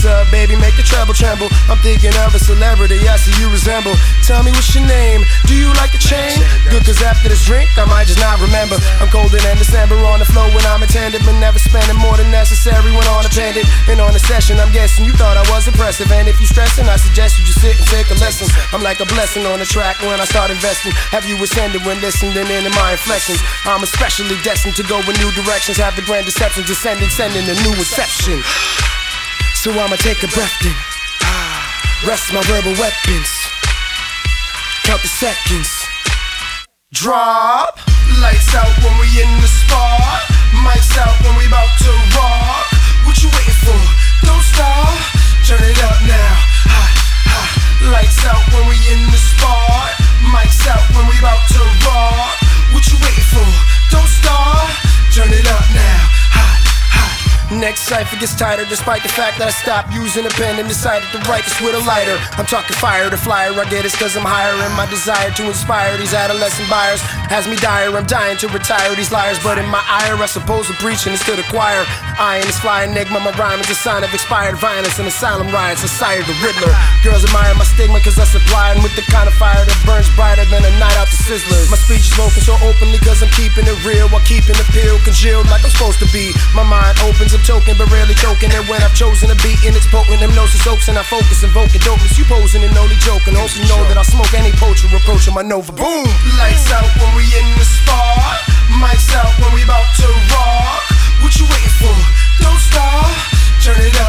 up, baby, make the treble tremble. I'm thinking of a celebrity I see you resemble. Tell me what's your name, do you like the chain? Good, cause after this drink I might just not remember. I'm colder than December on the floor when I'm attended, but never spending more than necessary when on a pendant. And on a session I'm guessing you thought I was impressive, and if you stressing I suggest you just sit and take a lesson. I'm like a blessing on the track when I start investing. Have you ascended when listening in my inflections? I'm especially destined to go in new directions. Have the grand deception descending, sending a new reception. So I'ma take a breath in, rest my verbal weapons, count the seconds. Drop. Lights out when we in the spot. Mics out when we bout to rock. What you waiting for? Don't stop. Turn it up now. Ha, ha. Lights out when we in the spot. Mics out when we bout to rock. What you waiting for? Don't stop. Turn it up now. Ha, ha. Next cipher gets tighter despite the fact that I stopped using a pen and decided to write this with a lighter. I'm talking fire, the flyer I get is cause I'm higher, and my desire to inspire these adolescent buyers has me dire. I'm dying to retire these liars, but in my ire I suppose I'm preaching is to the choir. I am this fly enigma, my rhyme is a sign of expired violence and asylum riots. I sire the Riddler. Girls admire my stigma cause I supply it with the kind of fire that burns brighter than a night out the Sizzlers. My speech is spoken so openly cause I'm keeping it real while keeping the pill congealed like I'm supposed to be. My mind opens, I'm choking but rarely choking, and when I've chosen a beat and it's potent, hypnosis soaks and I focus, invoking dopeness. You posing and only joking, hope you know that I'll smoke any poacher approaching my Nova. Boom! Lights out when we in the spot. Mics out when we bout to rock. What you waiting for? Don't stop. Turn it up.